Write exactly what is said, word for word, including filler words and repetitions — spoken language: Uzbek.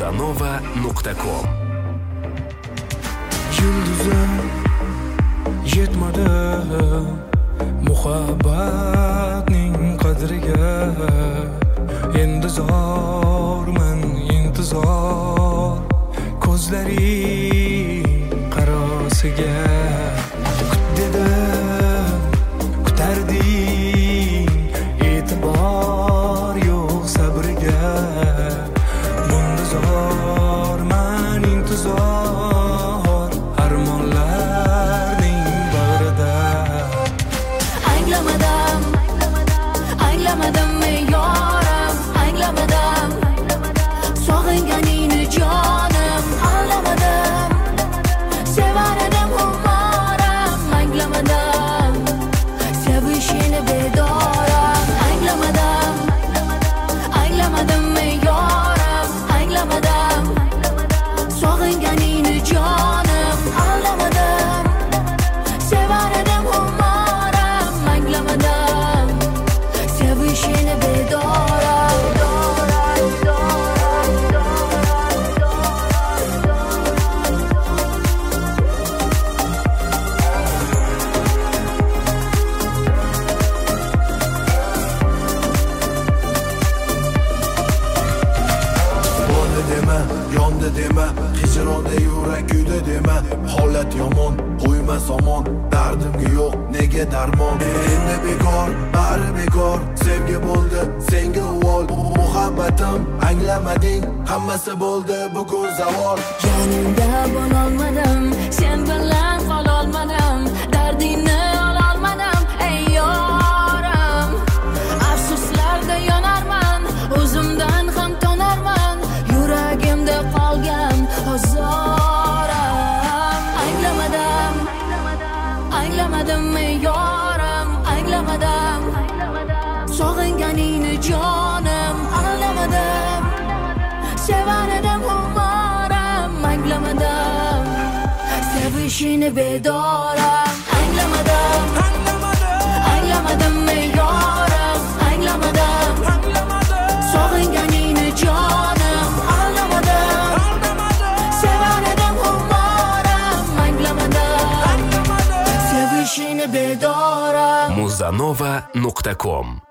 muzanova nuqta com. Yulduzim yetmadi muhabbatning qadriga, intizorman intizor ko'zlaring qarosiga. Kut dedim kutarding, e'tibor yo'q sabriga. Intizorman intizor armonlarning bag'rida. Anglamadim, anglamadim ey yorim, anglamadim sog'inganingni jonim, anglamadim sevar edim umorim, anglamadim sevishini bedorim, anglamadim, anglamadim ey yorim, anglamadim sog'inganingni jonim, anglamadim sevar edim umorim, anglamadim sevishini bedorim. Bo'ldi dema, yondi dema, hijronda yurak kuydi dema. Holat yomon, qo'yma somon, dardimga yo'q nega darmon. Endi bekor, bari bekor, sevgi bo'ldi senga uvol. Muhabbatim anglamading, hammasi bo'ldi bugun zavol. Yaningda bo'lolmadim, sen bilan qololmadim, dardingni ololmadim ey yorim. Afsuslarda yonarman, o'zimdan ham tonarman, yuragimda qolgan ozorim. Anglamadim, anglamadim ey yorim, anglamadim sog'inganingni jonim, anglamadim sevar edim umorim, anglamadim sevishini bedorim, anglamadim, anglamadim ey yorim, anglamadim sog'inganingni jonim, anglamadim sevar edim umorim, anglamadim sevishini bedorim. muzanova nuqta com